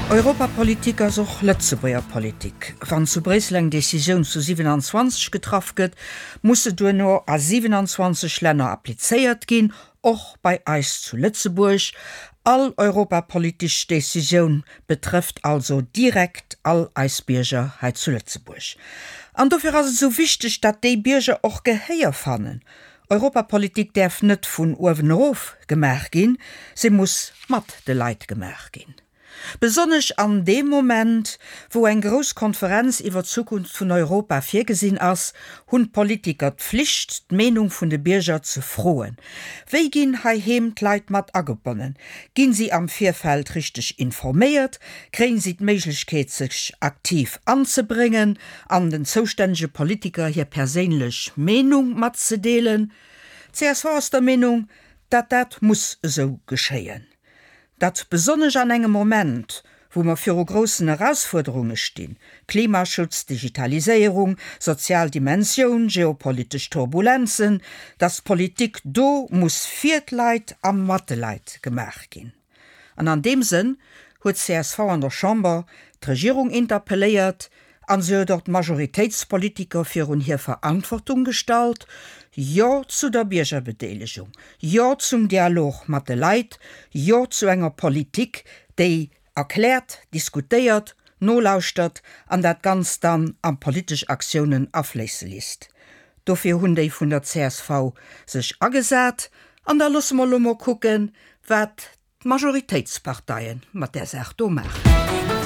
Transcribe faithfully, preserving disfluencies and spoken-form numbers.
Europapolitik as och Lëtzebuer Politik. Wann zu Breslang Decision zu siebenundzwanzig getraf gëtt, musse du nur a siebenundzwanzig Länder appliéiert gin, och bei Eis zu Lützeburg. All europapolitisch Decision betrifft also direkt all Eisbierger heit zu Lützeburg. An dofir as so wichtig, dat déi Bierger och geheier fannen. Europapolitik derf net vun Uwenhof gemerk gin, se muss mat de Leiit gemerk gin. Besonnech an dem Moment, wo eng Großkonferenz iwwer Zukunft vun Europa virgesinn ass, hunn Politiker d'Pflicht, d'Menung vun de Bierger ze froen. Wéi ginn hai heem d'Leit mat agebonnen? Ginn sie am Vierfeld richtig informéiert, kreen sie d'Meiglichkeet sech aktiv anzubringen, an den zoständege Politiker hier perélech Menung mat ze deelen? C S V aus der Menung, dat dat muss so geschéien. Dat besonnech an engem Moment, wo man fir o grossen Herausforderungen stehen, Klimaschutz, Digitalisierung, Sozialdimension, geopolitisch Turbulenzen, dass Politik do muss Viertleit am Matheleit gemerk gin. An an dem Sinn huet C S V an der Chamber d' Regierung interpelliert, an se dort Majoritätspolitiker fir hun hier Verantwortung stalt, ja zu der Biergerbedeeligung, ja zum Dialog mat de Leiit, ja zu enger Politik, déi erklärt, diskutiert, nolauustert, an dat ganz dann an politisch Aktionen aflese liest. Dofir hunn déi vun der C S V sech agesat, an der loss mal lummer kucken, wat Majoritätsparteien mat der Sach do machen.